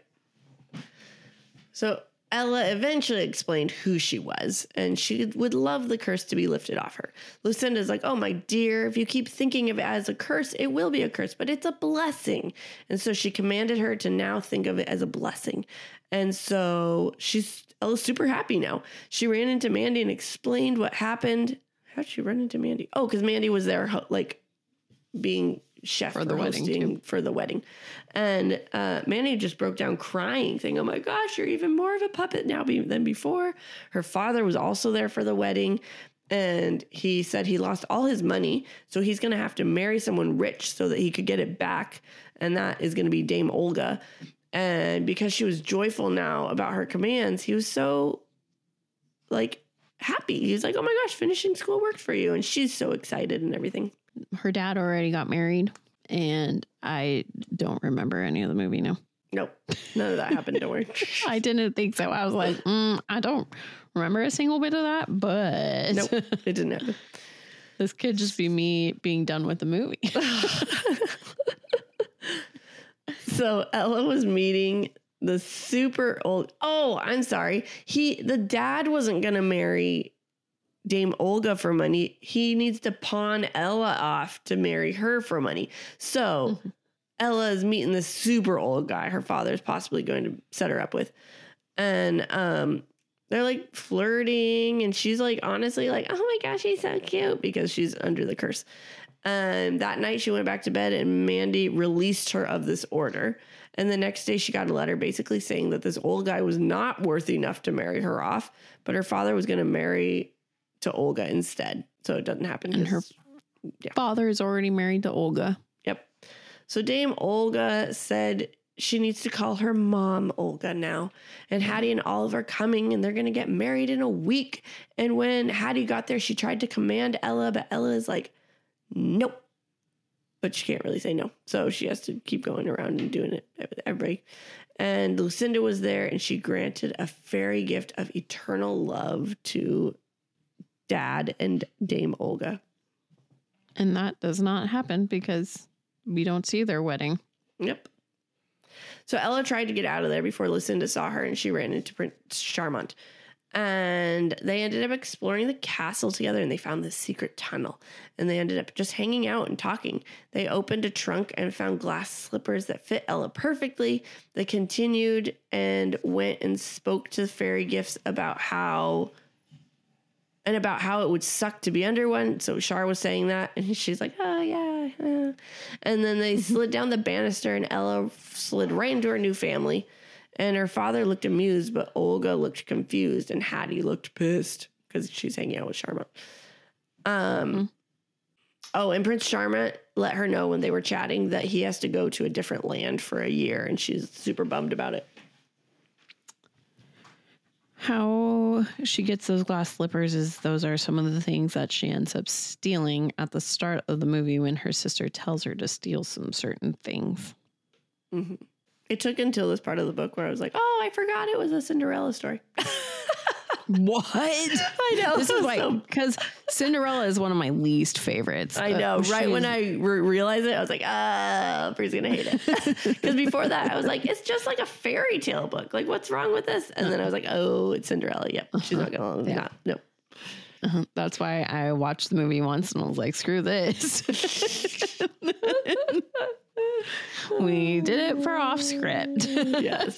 So Ella eventually explained who she was, and she would love the curse to be lifted off her. Lucinda's like, oh, my dear, if you keep thinking of it as a curse, it will be a curse, but it's a blessing. And so she commanded her to now think of it as a blessing. And so she's Ella's super happy now. She ran into Mandy and explained what happened. How'd she run into Mandy? Oh, because Mandy was there, like, being chef for the wedding too. for the wedding. And uh, Mandy just broke down crying, saying, oh my gosh, you're even more of a puppet now be- than before. Her father was also there for the wedding. And he said he lost all his money. So he's going to have to marry someone rich so that he could get it back. And that is going to be Dame Olga. And because she was joyful now about her commands, he was so like happy. He was like, oh my gosh, finishing school worked for you. And she's so excited and everything. Her dad already got married, and I don't remember any of the movie now. Nope. None of that happened. Don't worry. I didn't think so. I was like, mm, I don't remember a single bit of that, but nope, it didn't happen. This could just be me being done with the movie. So Ella was meeting the super old. Oh, I'm sorry. He, the dad wasn't going to marry Dame Olga for money. He needs to pawn Ella off to marry her for money. So mm-hmm. Ella is meeting this super old guy her father's possibly going to set her up with. And um, they're like flirting, and she's like, honestly, like, oh my gosh, he's so cute, because she's under the curse. And that night she went back to bed, and Mandy released her of this order. And the next day she got a letter basically saying that this old guy was not worthy enough to marry her off, but her father was going to marry to Olga instead. So it doesn't happen. And her yeah. father is already married to Olga. Yep. So Dame Olga said she needs to call her mom Olga now. And Hattie and Olive are coming, and they're going to get married in a week. And when Hattie got there, she tried to command Ella, but Ella is like, nope. But she can't really say no. So she has to keep going around and doing it with everybody. And Lucinda was there, and she granted a fairy gift of eternal love to Dad and Dame Olga. And that does not happen because we don't see their wedding. Yep. So Ella tried to get out of there before Lucinda saw her, and she ran into Prince Charmant. And they ended up exploring the castle together, and they found this secret tunnel, and they ended up just hanging out and talking. They opened a trunk and found glass slippers that fit Ella perfectly. They continued and went and spoke to the fairy gifts about how and about how it would suck to be under one. So Char was saying that, and she's like, oh, yeah. yeah. And then they slid down the banister, and Ella slid right into her new family. And her father looked amused, but Olga looked confused, and Hattie looked pissed because she's hanging out with Sharma. Um, mm-hmm. Oh, and Prince Sharma let her know when they were chatting that he has to go to a different land for a year, and she's super bummed about it. How she gets those glass slippers is those are some of the things that she ends up stealing at the start of the movie when her sister tells her to steal some certain things. Mm-hmm. It took until this part of the book where I was like, oh, I forgot it was a Cinderella story. What? I know. This is like, because Cinderella is one of my least favorites. I know. Uh, right when I re- realized it, I was like, ah, Bree's going to hate it. Because before that, I was like, it's just like a fairy tale book. Like, what's wrong with this? And then I was like, oh, it's Cinderella. Yep. She's not going to, yeah. no. Uh-huh. That's why I watched the movie once and I was like, screw this. We did it for off script. Yes.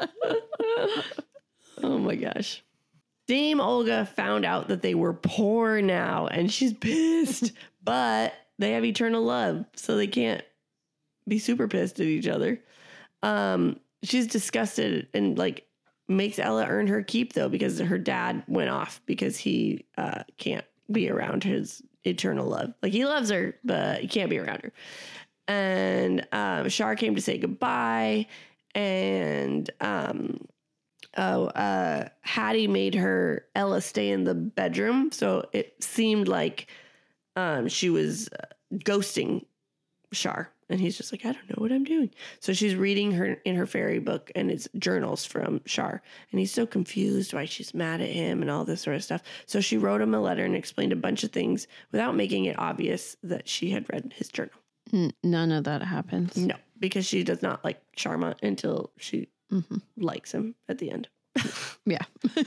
Oh my gosh. Dame Olga found out that they were poor now, and she's pissed, but they have eternal love, so they can't be super pissed at each other. Um, she's disgusted and like makes Ella earn her keep though, because her dad went off because he uh, can't be around his eternal love. Like he loves her, but he can't be around her. And um, Char came to say goodbye, and um, oh, uh, Hattie made her Ella stay in the bedroom, so it seemed like um, she was uh, ghosting Char, and he's just like, I don't know what I'm doing. So she's reading her in her fairy book, and it's journals from Char, and he's so confused why she's mad at him and all this sort of stuff. So she wrote him a letter and explained a bunch of things without making it obvious that she had read his journal. None of that happens. No, because she does not like Sharma until she mm-hmm. likes him at the end. Yeah.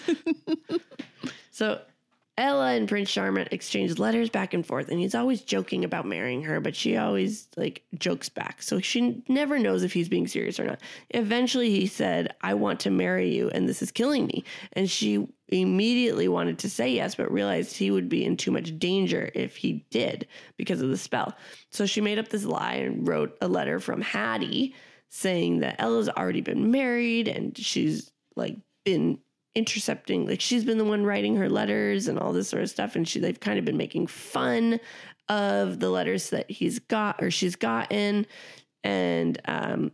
So Ella and Prince Sharma exchanged letters back and forth, and he's always joking about marrying her, but she always like jokes back. So she never knows if he's being serious or not. Eventually he said, I want to marry you, and this is killing me. And she immediately wanted to say yes, but realized he would be in too much danger if he did because of the spell. So she made up this lie and wrote a letter from Hattie saying that Ella's already been married, and she's like been intercepting, like she's been the one writing her letters and all this sort of stuff, and she they've kind of been making fun of the letters that he's got or she's gotten. And um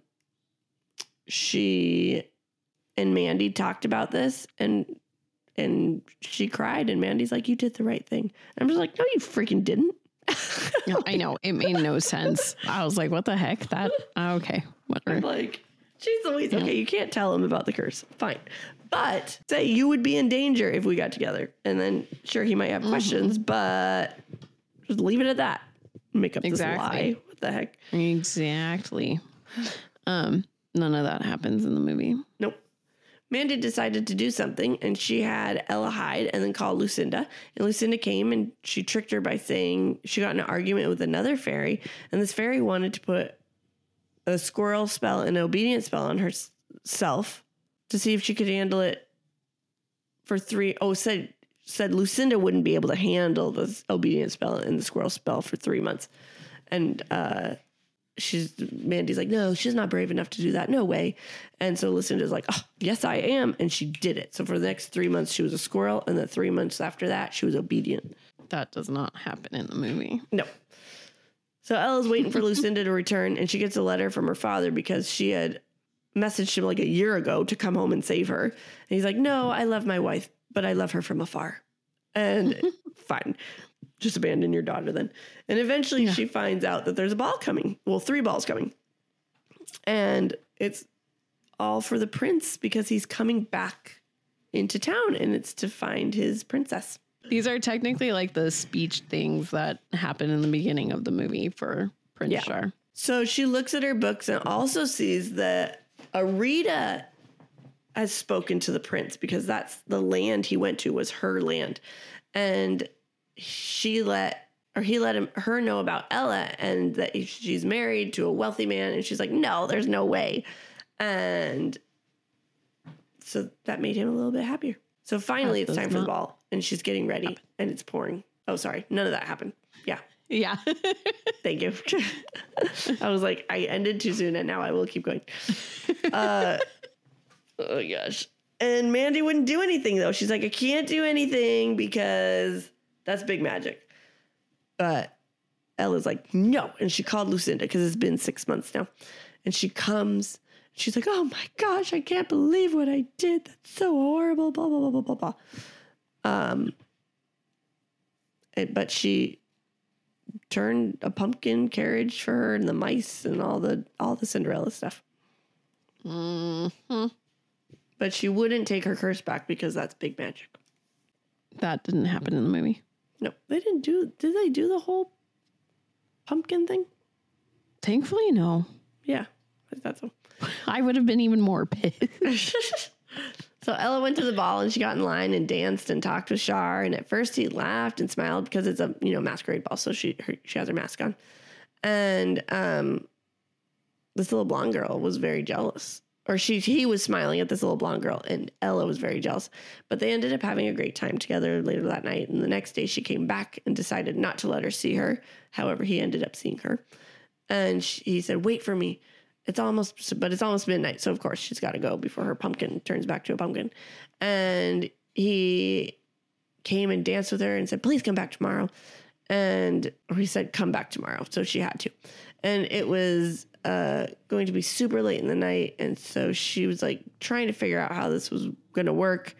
she and Mandy talked about this, and and she cried, and Mandy's like, you did the right thing. And I'm just like, no, you freaking didn't. No, I know, it made no sense. I was like, what the heck? That okay, whatever. I'm like, jeez Louise, okay, you can't tell him about the curse, fine, but say you would be in danger if we got together, and then sure, he might have mm-hmm. questions, but just leave it at that. Make up exactly. this lie. What the heck? Exactly. Um, none of that happens in the movie. Nope. Mandy decided to do something, and she had Ella hide and then call Lucinda. And Lucinda came, and she tricked her by saying she got in an argument with another fairy, and this fairy wanted to put a squirrel spell and an obedience spell on herself to see if she could handle it for three. Oh, said said Lucinda wouldn't be able to handle the obedience spell and the squirrel spell for three months. And uh, she's Mandy's like, no, she's not brave enough to do that. No way. And so Lucinda's like, oh, yes, I am. And she did it. So for the next three months, she was a squirrel. And then three months after that, she was obedient. That does not happen in the movie. No. So Ella's waiting for Lucinda to return, and she gets a letter from her father because she had messaged him like a year ago to come home and save her. And he's like, no, I love my wife, but I love her from afar. And fine, just abandon your daughter then. And eventually yeah. she finds out that there's a ball coming. Well, three balls coming. And it's all for the prince because he's coming back into town, and it's to find his princess. These are technically like the speech things that happen in the beginning of the movie for Prince yeah. Char. So she looks at her books and also sees that Arita has spoken to the prince because that's the land he went to was her land. And she let, or he let him, her know about Ella and that she's married to a wealthy man. And she's like, no, there's no way. And so that made him a little bit happier. So finally That it's does time for the not ball and she's getting ready happen. and it's pouring. Oh, sorry. None of that happened. Yeah. Yeah. Thank you. I was like, I ended too soon and now I will keep going. Uh, oh gosh. And Mandy wouldn't do anything though. She's like, I can't do anything because that's big magic. But Ella's like, no. And she called Lucinda because it's been six months now. And she comes. She's like, oh my gosh, I can't believe what I did. That's so horrible. Blah, blah, blah, blah, blah, blah. Um, and, but she turned a pumpkin carriage for her and the mice and all the all the Cinderella stuff. Mm-hmm. But she wouldn't take her curse back because that's big magic. That didn't happen in the movie. No, they didn't do. Did they do the whole pumpkin thing? Thankfully, no. Yeah, I thought so. I would have been even more pissed. So Ella went to the ball and she got in line and danced and talked with Char. And at first he laughed and smiled because it's a, you know, masquerade ball. So she her, she has her mask on. And um, this little blonde girl was very jealous. Or she he was smiling at this little blonde girl and Ella was very jealous. But they ended up having a great time together later that night. And the next day she came back and decided not to let her see her. However, he ended up seeing her. And she, he said, wait for me. It's almost, but it's almost midnight. So, of course, she's got to go before her pumpkin turns back to a pumpkin. And he came and danced with her and said, please come back tomorrow. And or he said, come back tomorrow. So she had to. And it was uh, going to be super late in the night. And so she was like trying to figure out how this was going to work.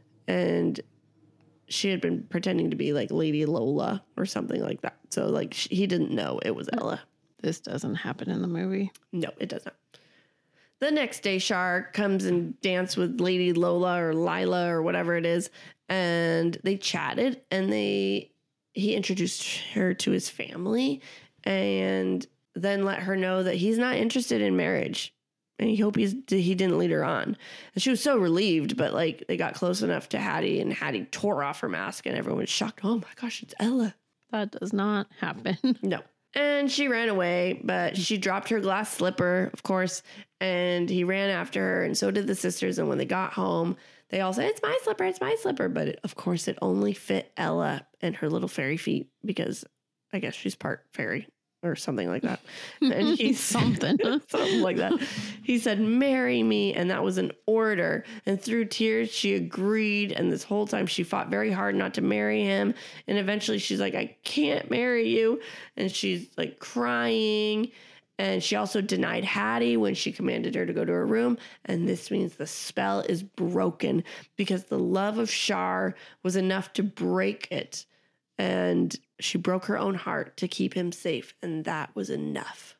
And she had been pretending to be like Lady Lola or something like that. So, like, she, he didn't know it was Ella. This doesn't happen in the movie. No, it doesn't. The next day, Char comes and danced with Lady Lola or Lila or whatever it is, and they chatted. And they he introduced her to his family, and then let her know that he's not interested in marriage, and he hope he's he didn't lead her on. And she was so relieved, but like they got close enough to Hattie, and Hattie tore off her mask, and everyone was shocked. Oh my gosh, it's Ella! That does not happen. No. And she ran away, but she dropped her glass slipper, of course, and he ran after her, and so did the sisters. And when they got home, they all said, it's my slipper, it's my slipper. But it, of course, it only fit Ella and her little fairy feet because I guess she's part fairy or something like that. And he something. something like that. He said, marry me. And that was an order. And through tears, she agreed. And this whole time she fought very hard not to marry him. And eventually she's like, I can't marry you. And she's like crying. And she also denied Hattie when she commanded her to go to her room. And this means the spell is broken because the love of Char was enough to break it. And she broke her own heart to keep him safe. And that was enough.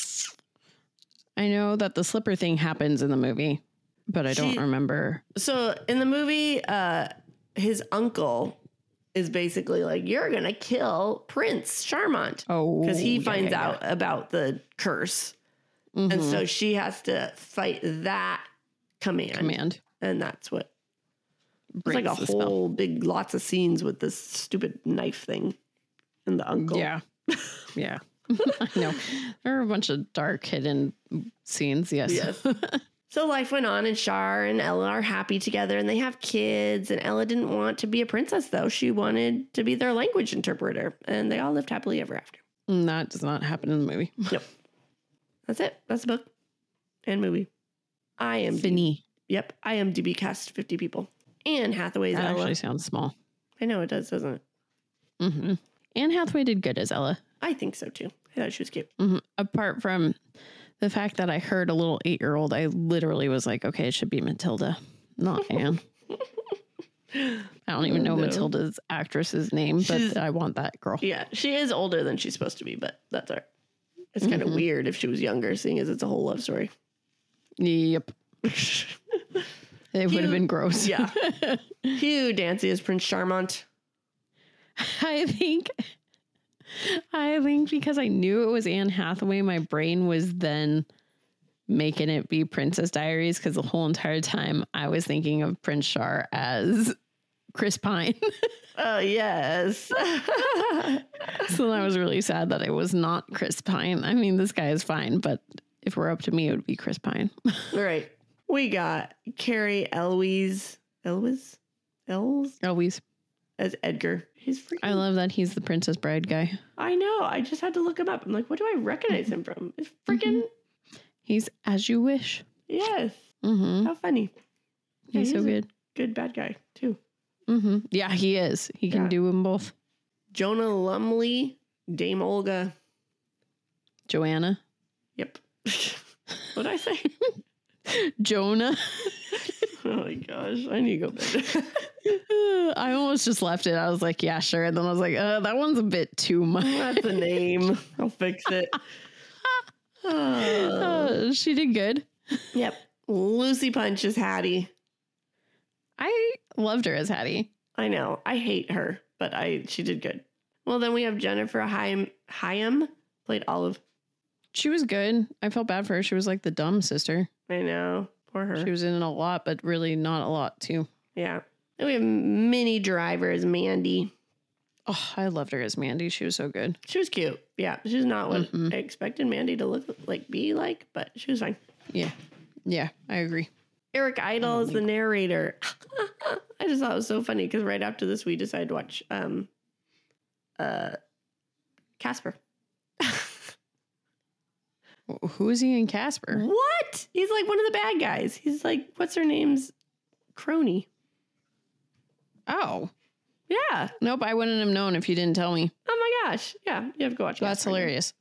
I know that the slipper thing happens in the movie, but I don't She- remember. So in the movie, uh, his uncle is basically like, you're going to kill Prince Charmant. Oh, Because he yeah, finds yeah, out about the curse. yeah. And Mhm. so she has to fight that command. command And that's what. It's breaks like a the spell. whole big, lots of scenes with this stupid knife thing and the uncle. Yeah, yeah. I know there are a bunch of dark hidden scenes. Yes. Yes. So life went on, and Char and Ella are happy together, and they have kids. And Ella didn't want to be a princess, though. She wanted to be their language interpreter, and they all lived happily ever after. And that does not happen in the movie. Yep. That's it. That's the book and movie. I am Finny. Yep. I am D B cast fifty people. Anne Hathaway's That Ella. actually sounds small. I know it does, doesn't it? Mm-hmm. Anne Hathaway did good as Ella. I think so too. I thought she was cute. Mm-hmm. Apart from the fact that I heard a little eight-year-old, I literally was like, okay, it should be Matilda, not Anne. I don't even know No. Matilda's actress's name, but She's- I want that girl. Yeah, she is older than she's supposed to be, but that's all right. It's kind of Mhm. weird if she was younger, seeing as it's a whole love story. Yep. It would have been gross. Yeah. Hugh Dancy as Prince Charmant. I think I think because I knew it was Anne Hathaway, my brain was then making it be Princess Diaries because the whole entire time I was thinking of Prince Char as Chris Pine. Oh, yes. So I was really sad that it was not Chris Pine. I mean, this guy is fine, but if it were up to me, it would be Chris Pine. All right. We got Carrie Elwes. Elwes? Els? Always. As Edgar. He's freaking. I love that he's the Princess Bride guy. I know. I just had to look him up. I'm like, what do I recognize him from? It's freaking. Mm-hmm. He's As You Wish. Yes. Mm-hmm. How funny. Yeah, He's, so a good. Good bad guy, too. Mm-hmm. Yeah, he is. He can Yeah. do them both. Jonah Lumley. Dame Olga. Joanna. Yep. What did I say? Jonah. Oh my gosh. I need to go bed. I almost just left it. I was like, yeah, sure. And then I was like, uh, that one's a bit too much. That's a name. I'll fix it. Oh. Uh, she did good. Yep. Lucy Punch is Hattie. I loved her as Hattie. I know. I hate her, but I she did good. Well, then we have Jennifer Hyam, Hyam played Olive. She was good. I felt bad for her. She was like the dumb sister. I know. Poor her. She was in it a lot, but really not a lot too. Yeah. Then we have Minnie Driver as Mandy. Oh, I loved her as Mandy. She was so good. She was cute. Yeah. She's not what Mhm. I expected Mandy to look like, be like, but she was fine. Yeah. Yeah, I agree. Eric Idle is the narrator. I just thought it was so funny because right after this, we decided to watch um, uh, Casper. Who is he in Casper? What? He's like one of the bad guys. He's like, what's her name's crony? Oh. Yeah. Nope, I wouldn't have known if you didn't tell me. Oh my gosh. Yeah. You have to go watch That's Casper again. hilarious.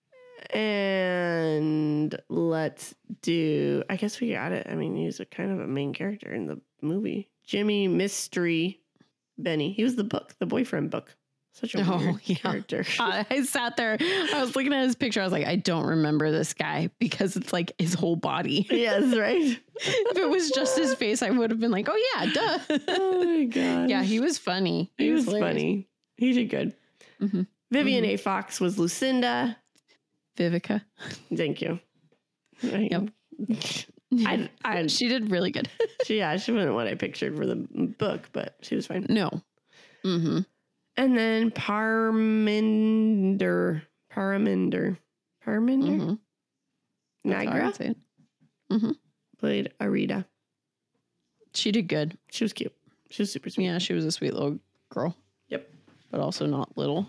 And let's do, I guess we got it. I mean, he's a kind of a main character in the movie. Jimmy Mystery Benny. He was the book, the boyfriend book. Such a Oh, weird yeah. character. I I sat there. I was looking at his picture. I was like, I don't remember this guy because it's like his whole body. Yes, right? If it was just his face, I would have been like, oh, yeah, duh. Oh my god. Yeah, he was funny. He was hilarious. funny. He did good. Mm-hmm. Vivian A. Fox was Lucinda. Vivica. Thank you. I, Yep. I, I, She did really good. she, yeah, she wasn't what I pictured for the book, but she was fine. No. Mm-hmm. And then Parminder, Parminder, Parminder, Mm-hmm. Niagara played Arita. She did good. She was cute. She was super sweet. Yeah, she was a sweet little girl, Yep. but also not little.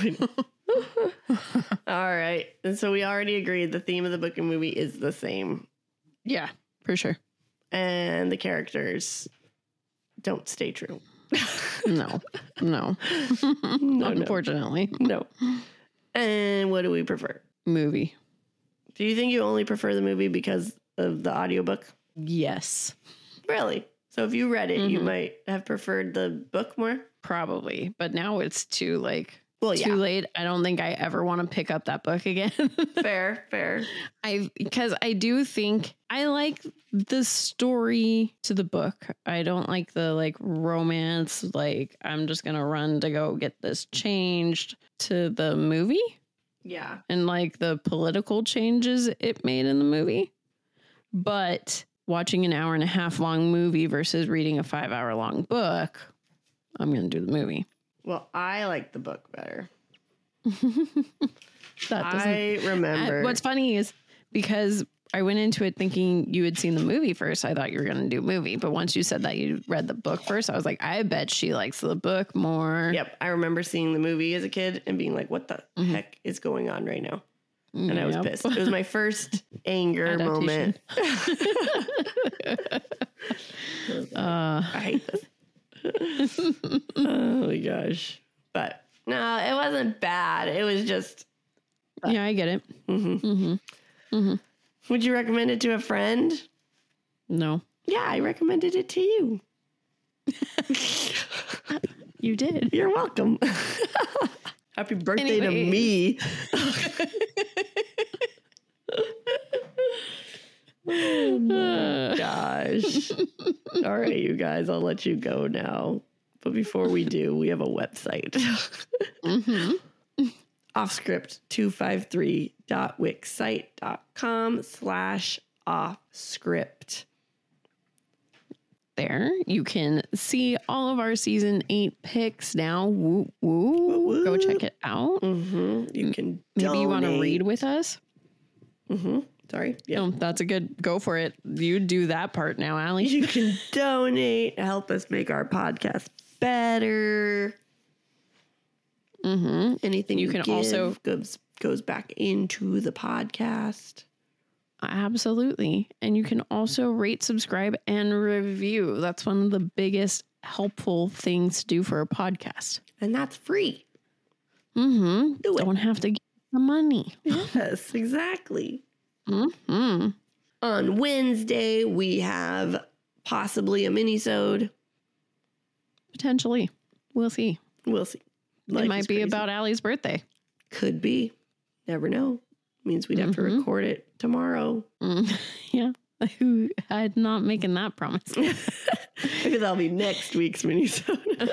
All right. And so we already agreed the theme of the book and movie is the same. Yeah, for sure. And the characters don't stay true. No, no, No, no, unfortunately. no. And what do we prefer? Movie. Do you think you only prefer the movie because of the audiobook? Yes, Really? So if you read it, you Mhm. might have preferred the book more? probably. But now it's too like Well, too yeah. late. I don't think I ever want to pick up that book again. Fair, fair. I because I do think I like the story to the book. I don't like the like romance, like I'm just gonna run to go get this changed to the movie Yeah. and like the political changes it made in the movie. But watching an hour and a half long movie versus reading a five hour long book, I'm gonna do the movie. Well, I like the book better. That doesn't I remember. Uh, what's funny is because I went into it thinking you had seen the movie first. I thought you were going to do movie. But once you said that you read the book first, I was like, I bet she likes the book more. Yep. I remember seeing the movie as a kid and being like, what the Mhm. heck is going on right now? And I was Yep. pissed. It was my first anger Adaptation. moment. Uh, I hate this. Oh my gosh. But no, it wasn't bad. It was just. yeah, I get it. Mhm. hmm Would you recommend it to a friend? No, Yeah, I recommended it to you. you did. You're welcome. Happy birthday to Anyway. me. Oh my gosh. All right, you guys, I'll let you go now. But before we do, we have a website. hmm offscript two five three dot wixsite dot com slash offscript. There, you can see all of our season eight picks now. Woo, woo. Woo, woo. Go check it out. Mm-hmm. You can Maybe donate. you want to read with us? Mm-hmm. Sorry. Yeah. No, that's a good, go for it. You do that part now, Allie. You can donate, help us make our podcast better. Mm-hmm. Anything You you can give also- goes, goes back into the podcast. Absolutely. And you can also rate, subscribe, and review. That's one of the biggest helpful things to do for a podcast. And that's free. Mm-hmm. Do it. Don't have to give the money. Yes, exactly. Mm-hmm. On Wednesday, we have possibly a mini-sode. Potentially. We'll see. We'll see. It Life might is be crazy. about Allie's birthday. Could be. Never know. Means we'd have to Mhm. record it tomorrow. Mm, yeah. I'm not making that promise. Maybe that'll be next week's mini-sode.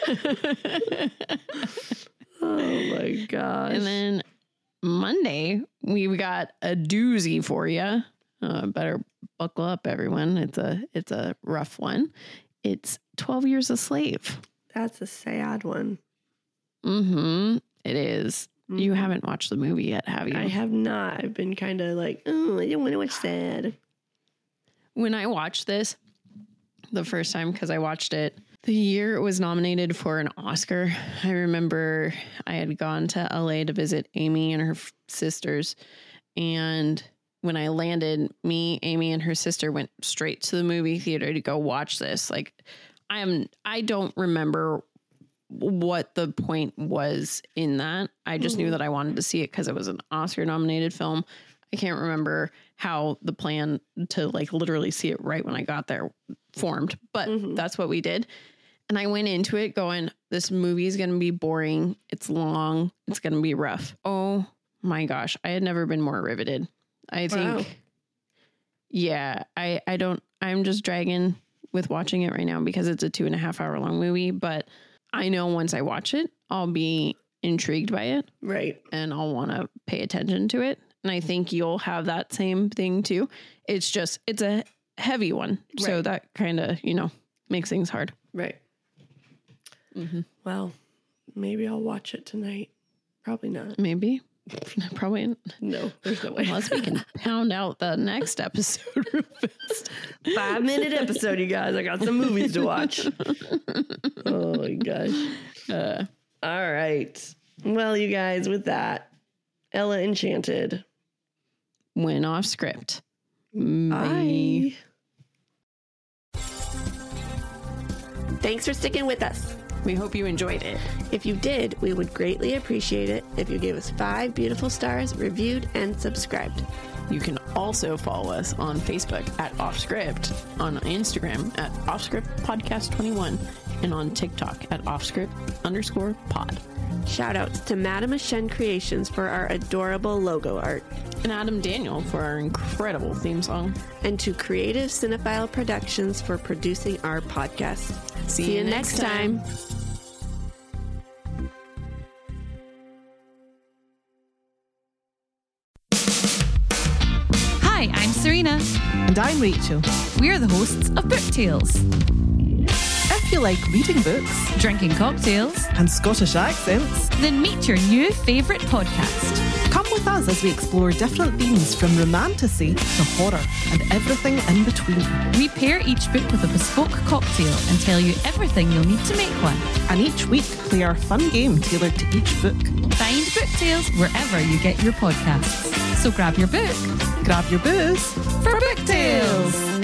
Oh my gosh. And then Monday, we've got a doozy for you. Uh, better buckle up, everyone. It's a it's a rough one. It's twelve Years a Slave. That's a sad one. Mm-hmm. It is. You Mhm. haven't watched the movie yet, have you? I have not. I've been kind of like, oh, I don't want to watch that. When I watched this the first time, because I watched it the year it was nominated for an Oscar, I remember I had gone to L A to visit Amy and her f- sisters. And when I landed, me, Amy, and her sister went straight to the movie theater to go watch this. Like, I am, I don't remember what the point was in that. I just knew that I wanted to see it because it was an Oscar nominated film. I can't remember how the plan to like literally see it right when I got there formed, but Mhm. that's what we did. And I went into it going, this movie is going to be boring. It's long. It's going to be rough. Oh my gosh. I had never been more riveted. I think, Wow. yeah, I, I don't, I'm just dragging with watching it right now because it's a two and a half hour long movie, but I know once I watch it, I'll be intrigued by it Right. and I'll want to pay attention to it. And I think you'll have that same thing too. It's just, it's a heavy one. So Right. that kind of, you know, makes things hard. Right. Mm-hmm. Well, maybe I'll watch it tonight. Probably not. Maybe. Probably not. No, there's no way. Unless we can pound out the next episode real fast. Five minute episode, you guys. I got some movies to watch. Oh my gosh. Uh, All right. Well, you guys, with that, Ella Enchanted. went off script. Bye. Bye. Thanks for sticking with us. We hope you enjoyed it. If you did, we would greatly appreciate it if you gave us five beautiful stars, reviewed, and subscribed. You can also follow us on Facebook at Offscript, on Instagram at Offscript Podcast twenty-one, and on TikTok at Offscript underscore pod. Shout outs to Madame Ashen Creations for our adorable logo art, And Adam Daniel for our incredible theme song. and to Creative Cinephile Productions for producing our podcast. See See you you next next time. Hi, I'm Serena. And I'm Rachel. We're the hosts of Book Tales, If you like reading books drinking cocktails, and Scottish accents, then meet your new favourite podcast. come with us as we explore different themes from romantasy to horror and everything in between. We pair each book with a bespoke cocktail and tell you everything you'll need to make one. And each week, play our fun game tailored to each book. Find Book Tales wherever you get your podcasts. So grab your book Grab your booze for Book Tales.